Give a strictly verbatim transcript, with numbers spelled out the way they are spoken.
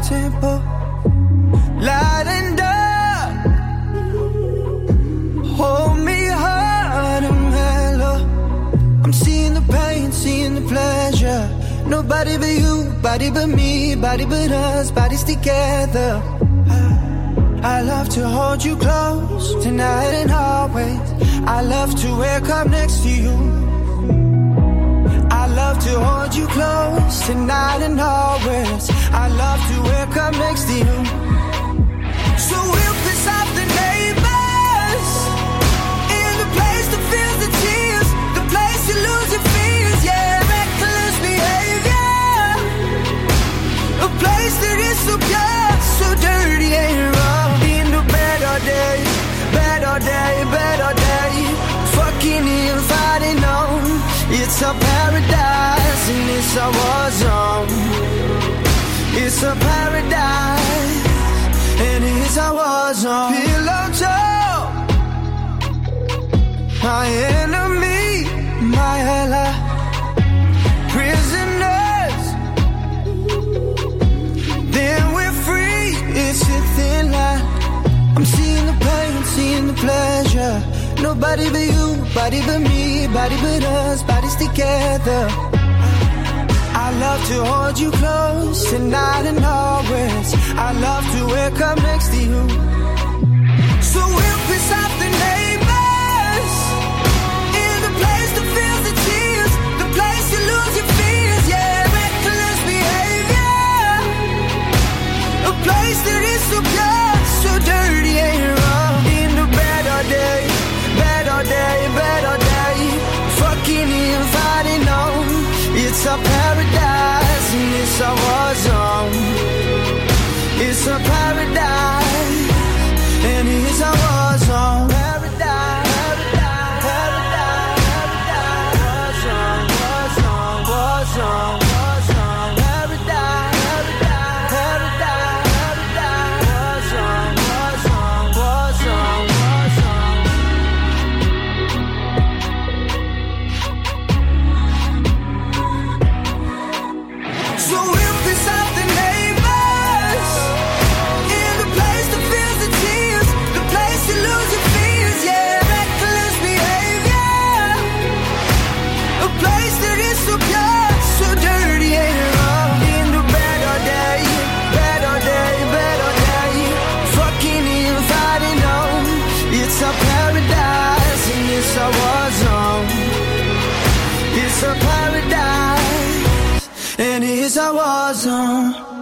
tempo, light and dark. Hold me hard and mellow. I'm seeing the pain, seeing the pleasure. Nobody but you, body but me, body but us, bodies together. I love to hold you close, tonight and always. I love to wake up next to you. I love to hold you close, tonight and always. I love to wake up next to you. So we'll piss off the neighbors, in the place that feels the tears, the place you lose your fears, yeah, reckless behavior. A place that is so pure, so dirty and raw. In the bed all day, bed all day, bed all day. Fucking and fighting on. It's a paradise and it's a war zone. It's a paradise and it's a war zone. Pillow talk, my enemy, my ally. Prisoners, then we're free. It's a thin line. I'm seeing the pain, seeing the pleasure. Nobody but you, body but me, body but us, bodies together. I love to hold you close, tonight and always. I love to wake up next to you. So we'll piss off the neighbors, in the place that feels the tears, the place you lose your fears, yeah, reckless behavior. A place that is so pure, so dirty and raw. In the bed all day, bed all day, bed all day. Fucking and fighting on. It's a paradise and it's a war zone. It's a paradise and it's a war zone. Paradise, paradise, paradise, paradise. War zone, war zone, war zone, war zone. Paradise, paradise, paradise, paradise. War zone, war zone, war zone, war zone. So we'll piss off the neighbors, in the place that feels the tears, the place you lose your fears, yeah, reckless behavior. A place that is so pure, so dirty and raw. In the bed all day, bed all day, bed all day. Fucking and fighting on. It's a paradise and it's a war zone. It's a paradise and it's a war zone.